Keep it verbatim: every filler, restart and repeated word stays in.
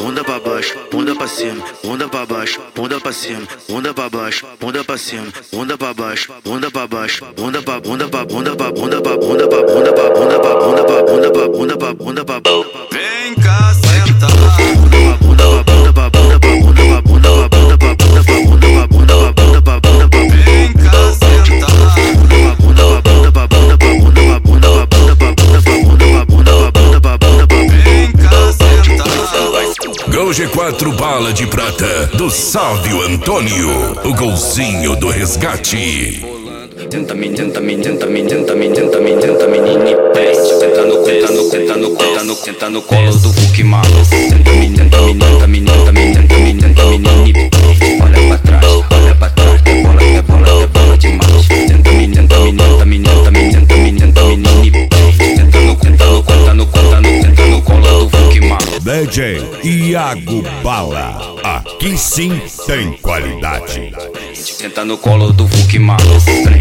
bunda pra baixo, bunda pra cima, bunda pra baixo, bunda pra cima, bunda pra baixo, bunda pra cima, bunda pra baixo, bunda pra baixo, bunda pra bunda pra bunda pra bunda pra bunda pra bunda pra bunda pra bunda pra bunda pra bunda pra bunda pra vem cá sentar. Bunda pra bunda pra bunda pra bunda pra bunda pra bunda pra bunda pra bunda pra bunda pra bunda pra bunda pra bunda pra vem cá sentar. Bunda pra bunda pra bunda pra bunda pra bunda pra bunda pra bunda pra bunda pra bunda pra bunda pra bunda pra vem cá sentar. Gol G quatro Bala de Prata do Sávio Antônio, o golzinho do resgate. Tenta me, tenta me, tenta me, tenta me, tenta me, tenta menine peste. Senta no, senta no, senta no, senta no, senta no colo do Hulk malo. Tenta me, tenta me, tenta me, tenta me, tenta me, tenta menine peste. Olha pra trás, olha pra trás, que bola, que bola, que bola demais. Tenta me, tenta me, tenta me, tenta me, tenta me, tenta menine peste. Senta no, senta no, senta no, senta no, senta no colo do Hulk malo. D J Iago Bala, aqui sim tem qualidade. Senta no colo do Hulk malo.